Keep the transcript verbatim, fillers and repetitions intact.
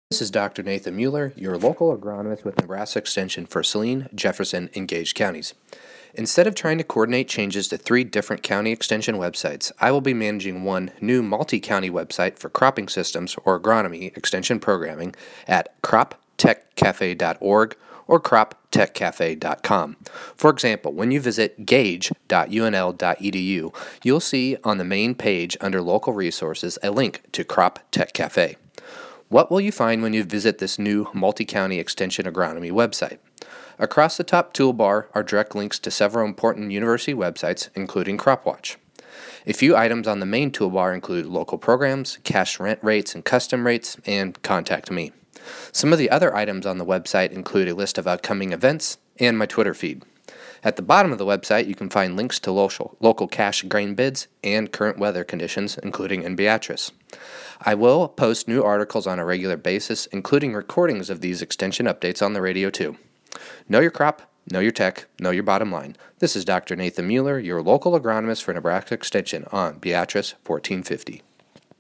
This is Doctor Nathan Mueller, your local agronomist with Nebraska Extension for Saline, Jefferson, and Gage counties. Instead of trying to coordinate changes to three different county extension websites, I will be managing one new multi-county website for cropping systems or agronomy extension programming at crop tech cafe dot org or crop tech cafe dot com. For example, when you visit gage dot u n l dot e d u, you'll see on the main page under Local Resources a link to Crop Tech Cafe. What will you find when you visit this new multi-county extension agronomy website? Across the top toolbar are direct links to several important university websites, including CropWatch. A few items on the main toolbar include local programs, cash rent rates and custom rates, and Contact Me. Some of the other items on the website include a list of upcoming events and my Twitter feed. At the bottom of the website, you can find links to local, local cash grain bids and current weather conditions, including in Beatrice. I will post new articles on a regular basis, including recordings of these extension updates on the radio too. Know your crop, know your tech, know your bottom line. This is Doctor Nathan Mueller, your local agronomist for Nebraska Extension on Beatrice fourteen fifty.